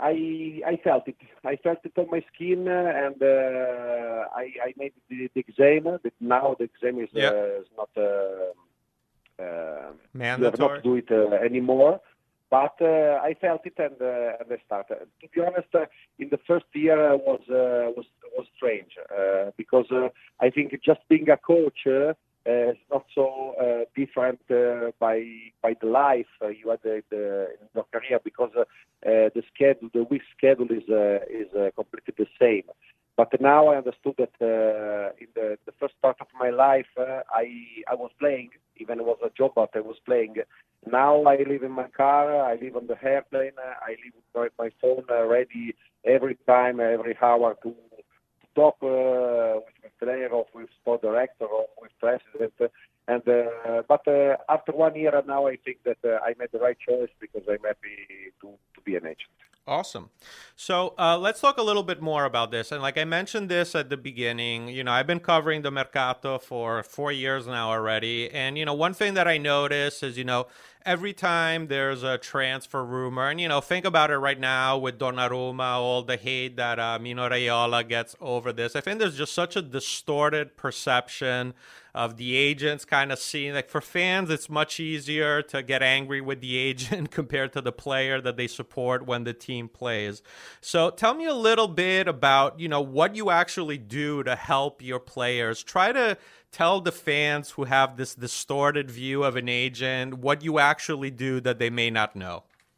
I I felt it. I felt it on my skin, uh, and uh, I I made the, the exam. That now the exam is, Yeah. uh, is not. Uh, uh, you have not Mandatory. to do it uh, anymore. But uh, I felt it, and uh, and I started. To be honest, uh, in the first year uh, was uh, was was strange uh, because uh, I think just being a coach. Uh, Uh, it's not so uh, different uh, by by the life uh, you had in, the, in your career because uh, uh, the schedule, the week schedule is uh, is uh, completely the same. But now I understood that uh, in the, the first part of my life uh, I I was playing, even it was a job, but I was playing. Now I live in my car, I live on the airplane, uh, I live with my phone uh, ready every time, every hour to. talk uh, with the player or with sport director or with president. Uh, and uh, But uh, after one year now, I think that uh, I made the right choice because I'm happy to, to be an agent. Awesome. So uh, let's talk a little bit more about this. And like I mentioned this at the beginning, you know, I've been covering the Mercato for four years now already. And, you know, one thing that I notice is, you know, every time there's a transfer rumor, and, you know, think about it right now with Donnarumma, all the hate that uh, Mino Raiola gets over this. I think there's just such a distorted perception of the agents kind of seeing, like for fans, it's much easier to get angry with the agent compared to the player that they support when the team plays. So tell me a little bit about, you know, what you actually do to help your players. Try to tell the fans who have this distorted view of an agent what you actually do that they may not know.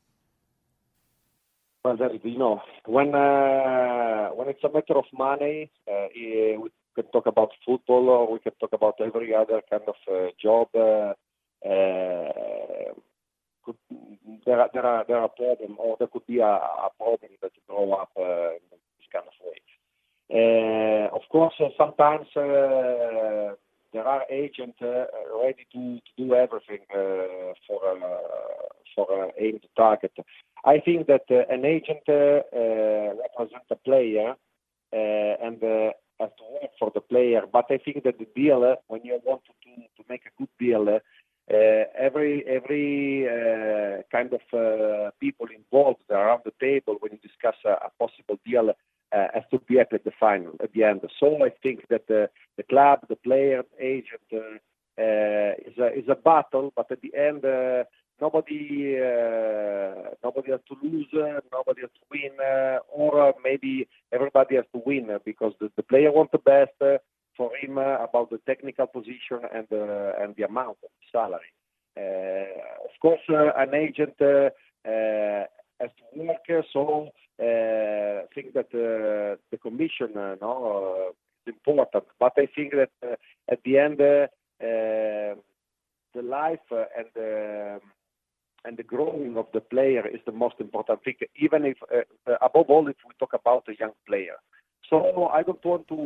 Well, that, you know, when uh, when it's a matter of money, uh, we can talk about football or we can talk about every other kind of uh, job. Uh, uh, could, there are there are there are problems, or there could be a, a problem that grow up uh, in this kind of way. Uh, of course, uh, sometimes uh, there are agents uh, ready to, to do everything uh, for uh, for uh, aim to target. I think that uh, an agent uh, uh, represents a player uh, and uh, has to work for the player. But I think that the deal, uh, when you want to, to, to make a good deal, uh, uh, every every uh, kind of uh, people involved around the table when you discuss a, a possible deal uh, has to be at the final, at the end. So I think that uh, the club, the player, the agent uh, uh, is a is a battle, but at the end. Uh, Nobody, uh, nobody has to lose, uh, nobody has to win, uh, or uh, maybe everybody has to win uh, because the, the player wants the best uh, for him uh, about the technical position and uh, and the amount of salary. Uh, of course, uh, an agent uh, uh, has to work, uh, so uh, I think that uh, the commission, uh, no, uh, is important. But I think that uh, at the end, uh, uh, the life uh, and uh, and the growing of the player is the most important thing, even if, uh, uh, above all, if we talk about a young player. So I don't want to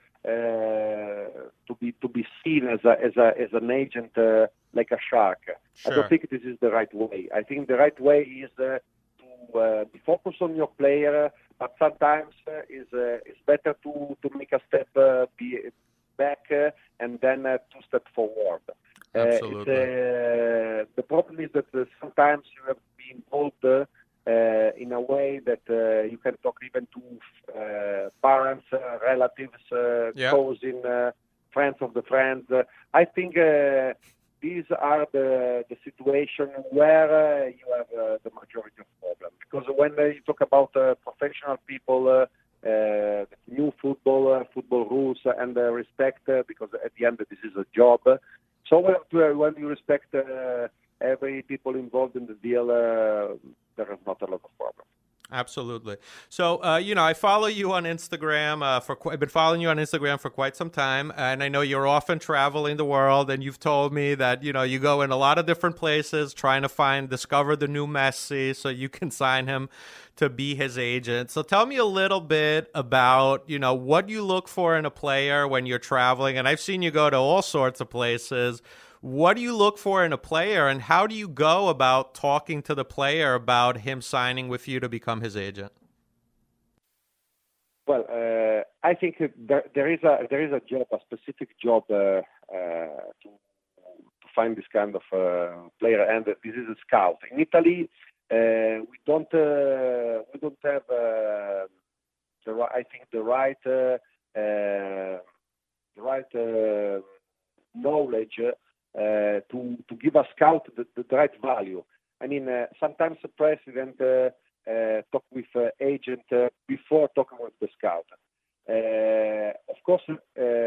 uh, to be to be seen as a as a as an agent uh, like a shark. Sure. I don't think this is the right way. I think the right way is uh, to uh, be focused on your player, but sometimes uh, is uh, it's better to to make a step uh, be back uh, and then uh, two steps forward. Absolutely. Uh, uh, the problem is that uh, sometimes you have to be involved uh, uh, in a way that uh, you can talk even to uh, parents, uh, relatives, uh, Yeah. cousin, uh, friends of the friends. Uh, I think uh, these are the the situation where uh, you have uh, the majority of problems. Because when uh, you talk about uh, professional people, uh, uh, new football, uh, football rules, uh, and uh, respect, uh, because at the end this is a job. So when, when you respect uh, every people involved in the deal, uh, there is not a lot of problem. Absolutely. So, uh, you know, I follow you on Instagram uh, for, qu- I've been following you on Instagram for quite some time. And I know you're often traveling the world, and you've told me that, you know, you go in a lot of different places trying to find, discover the new Messi so you can sign him to be his agent. So tell me a little bit about, you know, what you look for in a player when you're traveling. And I've seen you go to all sorts of places. What do you look for in a player, and how do you go about talking to the player about him signing with you to become his agent? Well, uh, I think there, there is a there is a job, a specific job uh, uh, to to find this kind of uh, player, and this is a scout. In Italy, uh, we don't uh, we don't have uh, the ri- I think the right uh, uh, the right uh, knowledge uh, to to give a scout the, the right value. I mean, uh, sometimes the president uh, uh, talk with uh, agent uh, before talking with the scout. Uh, of course, uh,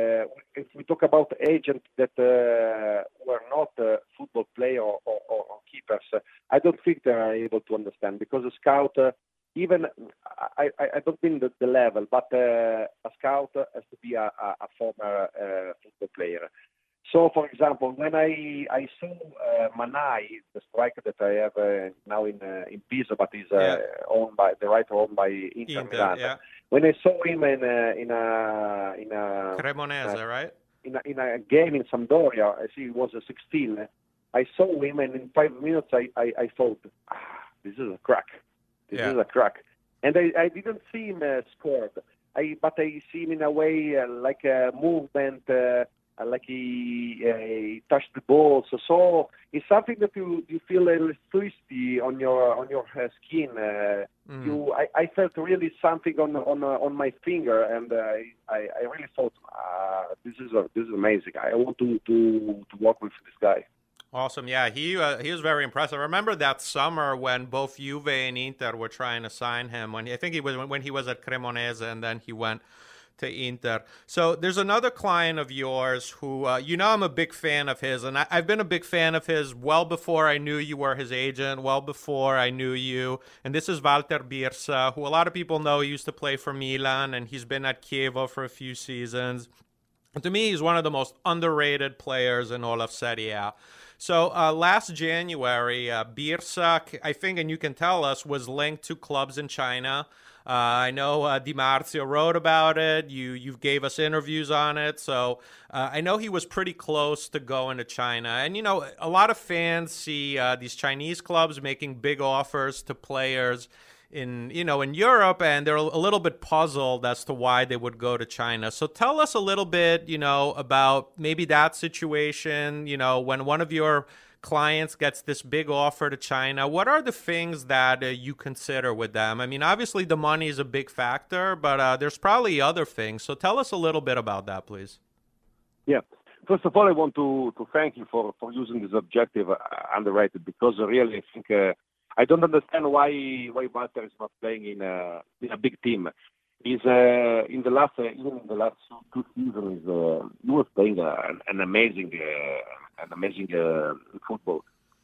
if we talk about agents that uh, were not uh, football player or, or, or keepers, uh, I don't think they are able to understand, because a scout, uh, even I, I, I don't mean the, the level, but uh, a scout has to be a, a, a former uh, football player. So, for example, when I I saw uh, Manai, the striker that I have uh, now in uh, in Pisa, but is uh, Yeah. owned by the right owned by Inter, Inter, Milan. yeah. When I saw him in a in a in a Cremonese, right? in a, in a game in Sampdoria, I see he was a sixteen. I saw him, and in five minutes, I I, I thought, ah, this is a crack. This Yeah. is a crack. And I, I didn't see him uh, scored. I but I see him in a way uh, like a movement. Uh, Uh, like he, uh, he touched the ball, so, so it's something that you you feel electricity on your on your uh, skin. Uh, Mm. You, I, I felt really something on on uh, on my finger, and uh, I I really thought, uh, this is a, this is amazing. I want to to to work with this guy. Awesome. Yeah, he uh, he was very impressive. I remember that summer when both Juve and Inter were trying to sign him. When he, I think he was when he was at Cremonese, and then he went to Inter. So there's another client of yours who, uh, you know, I'm a big fan of his, and I, I've been a big fan of his well before I knew you were his agent, well before I knew you. And this is Walter Birsa, who a lot of people know. He used to play for Milan, and he's been at Chievo for a few seasons. And to me, he's one of the most underrated players in all of Serie A. So uh, last January, uh, Birsa, I think, and you can tell us, was linked to clubs in China. Uh, I know uh, Di Marzio wrote about it. You you gave us interviews on it. So uh, I know he was pretty close to going to China. And, you know, a lot of fans see uh, these Chinese clubs making big offers to players in, you know, in Europe, and they're a little bit puzzled as to why they would go to China. So tell us a little bit, you know, about maybe that situation, you know, when one of your clients gets this big offer to China. What are the things that uh, you consider with them? I mean, obviously the money is a big factor, but uh, there's probably other things. So tell us a little bit about that, please. Yeah. First of all, I want to, to thank you for, for using this objective uh, underrated, because uh, really I think uh, I don't understand why why Walter is not playing in a in a big team. He's uh, in the last uh, even in the last two seasons uh, he was playing uh, an, an amazing uh, an amazing uh, football,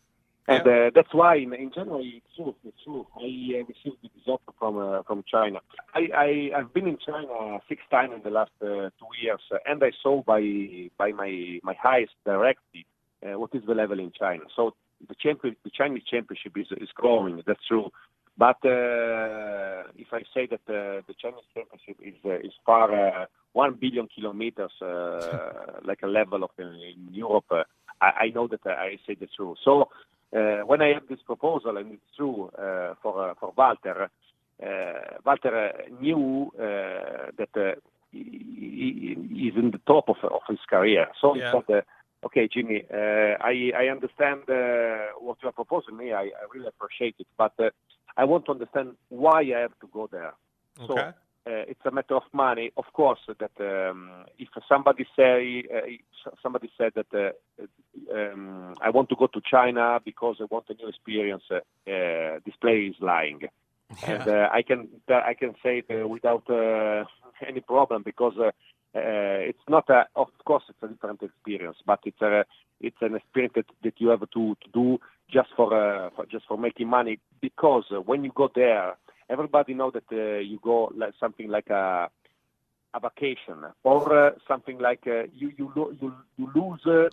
and Yeah. uh, that's why in, in January it's true, it's true. I uh, received this offer from uh, from China. I, I I've been in China six times in the last uh, two years, uh, and I saw by by my my eyes directly uh, what is the level in China. So the champion, the Chinese championship is is growing. That's true. But uh, if I say that uh, the Chinese championship is uh, is far uh, one billion kilometers, uh, like a level of uh, in Europe, uh, I, I know that uh, I say the truth. So uh, when I have this proposal, and it's true uh, for uh, for Walter, uh, Walter uh, knew uh, that uh, he, he is in the top of of his career. So Yeah. he said, uh, "Okay, Jimmy, uh, I I understand uh, what you are proposing me. I, I really appreciate it, but." Uh, I want to understand why I have to go there. So Okay. uh, it's a matter of money, of course. That um, if somebody say uh, if somebody said that uh, um, I want to go to China because I want a new experience, uh, uh, this player is lying, and uh, I can I can say it uh, without uh, any problem, because uh, uh, it's not a. Of course, it's a different experience, but it's a it's an experience that, that you have to, to do just for, uh, for just for making money, because uh, when you go there, everybody know that uh, you go like something like a a vacation, or uh, something like uh, you you lo- you you lose uh,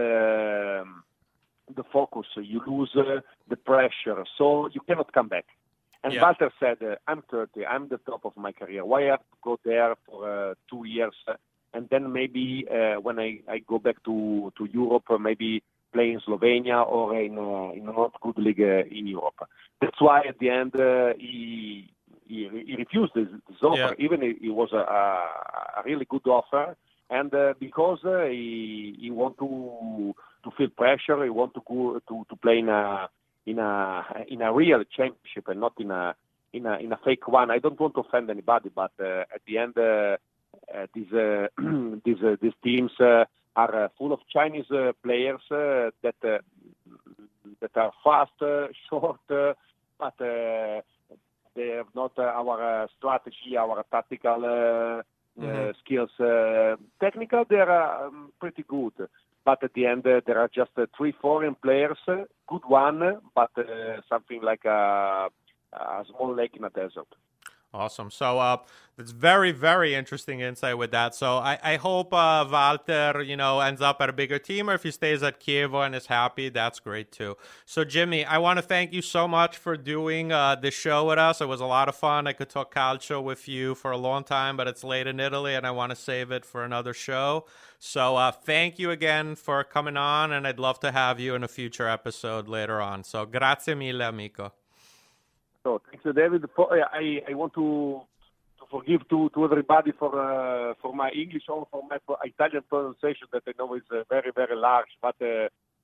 the um, the focus, you lose uh, the pressure, so you cannot come back. And Yeah. Walter said, uh, "I'm thirty, I'm the top of my career. Why I have to go there for uh, two years, uh, and then maybe uh, when I, I go back to to Europe, uh, maybe." Play in Slovenia or in uh, in a not good league uh, in Europe. That's why at the end uh, he, he he refused this, this offer, Yeah. even if it was a, a really good offer, and uh, because uh, he he want to to feel pressure, he want to go to, to play in a in a in a real championship and not in a in a in a fake one. I don't want to offend anybody, but uh, at the end, uh, uh, these uh, these uh, these teams uh, are uh, full of Chinese uh, players uh, that uh, that are fast, uh, short, uh, but uh, they have not uh, our uh, strategy, our tactical uh, mm-hmm. uh, skills. Uh, technical, they are um, pretty good. But at the end, uh, there are just uh, three foreign players, uh, good one, but uh, something like a, a small lake in a desert. Awesome. So uh, it's very, very interesting insight with that. So I, I hope uh, Walter, you know, ends up at a bigger team, or if he stays at Chievo and is happy, that's great too. So Jimmy, I want to thank you so much for doing uh, this show with us. It was a lot of fun. I could talk calcio with you for a long time, but it's late in Italy and I want to save it for another show. So uh, thank you again for coming on, and I'd love to have you in a future episode later on. So grazie mille, amico. So thanks, David. For, I I want to to forgive to, to everybody for uh, for my English or for my Italian pronunciation that I know is uh, very very large. But uh,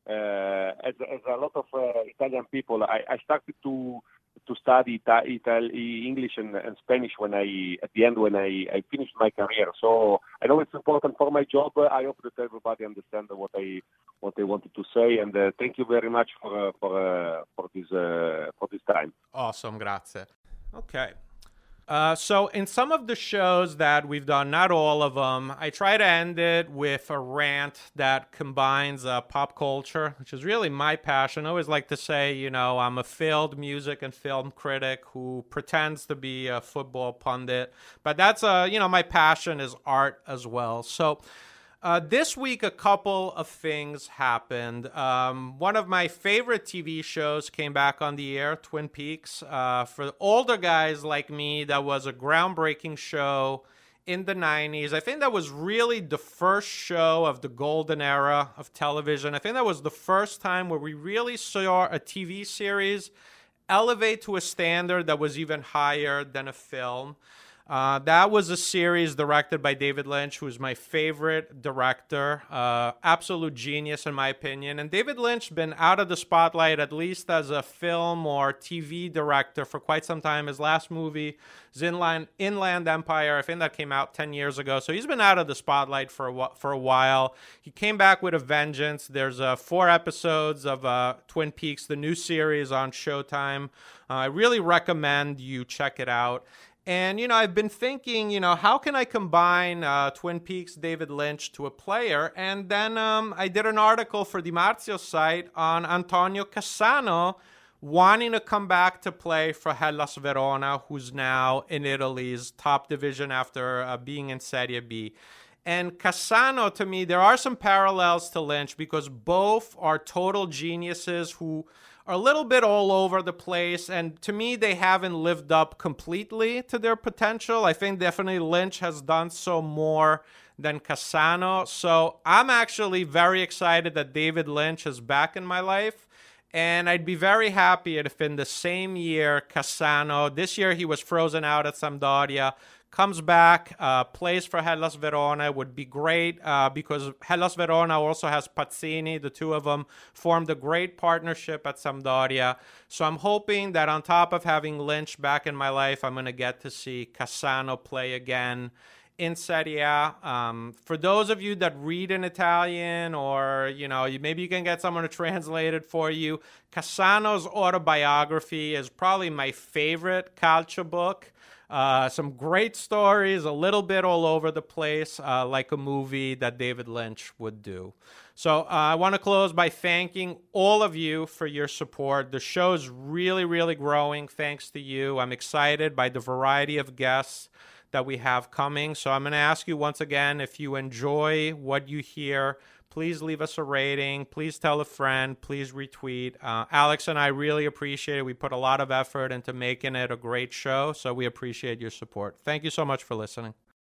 uh, as as a lot of uh, Italian people, I, I started to to study Ita- Ita- English and, and Spanish when I at the end when I, I finished my career. So I know it's important for my job. I hope that everybody understands what I what I wanted to say, and uh, thank you very much for uh, for uh, for this uh, for this time. Awesome, grazie. Okay. Uh, so in some of the shows that we've done, not all of them, I try to end it with a rant that combines uh, pop culture, which is really my passion. I always like to say, you know, I'm a failed music and film critic who pretends to be a football pundit, but that's, uh, you know, my passion is art as well. So Uh, this week, a couple of things happened. Um, one of my favorite T V shows came back on the air, Twin Peaks. Uh, for older guys like me, that was a groundbreaking show in the nineties. I think that was really the first show of the golden era of television. I think that was the first time where we really saw a T V series elevate to a standard that was even higher than a film. Uh, that was a series directed by David Lynch, who's my favorite director, uh, absolute genius in my opinion. And David Lynch been out of the spotlight, at least as a film or T V director, for quite some time. His last movie is Inland, Inland Empire. I think that came out ten years ago. So he's been out of the spotlight for a, for a while. He came back with a vengeance. There's uh, four episodes of uh, Twin Peaks, the new series on Showtime. Uh, I really recommend you check it out. And, you know, I've been thinking, you know, how can I combine uh, Twin Peaks, David Lynch to a player? And then um, I did an article for Di Marzio's site on Antonio Cassano wanting to come back to play for Hellas Verona, who's now in Italy's top division after uh, being in Serie B. And Cassano, to me, there are some parallels to Lynch because both are total geniuses who are a little bit all over the place, and to me, they haven't lived up completely to their potential. I think definitely Lynch has done so more than Cassano. So I'm actually very excited that David Lynch is back in my life, and I'd be very happy if in the same year, Cassano, this year he was frozen out at Sampdoria, comes back, uh, plays for Hellas Verona. Would be great uh, because Hellas Verona also has Pazzini. The two of them formed a great partnership at Sampdoria. So I'm hoping that on top of having Lynch back in my life, I'm going to get to see Cassano play again in Serie A. Um, for those of you that read in Italian, or, you know, you, maybe you can get someone to translate it for you, Cassano's autobiography is probably my favorite calcio book. Uh, some great stories, a little bit all over the place, uh, like a movie that David Lynch would do. So uh, I want to close by thanking all of you for your support. The show is really, really growing thanks to you. I'm excited by the variety of guests that we have coming. So I'm going to ask you once again, if you enjoy what you hear, please leave us a rating. Please tell a friend. Please retweet. Uh, Alex and I really appreciate it. We put a lot of effort into making it a great show, so we appreciate your support. Thank you so much for listening.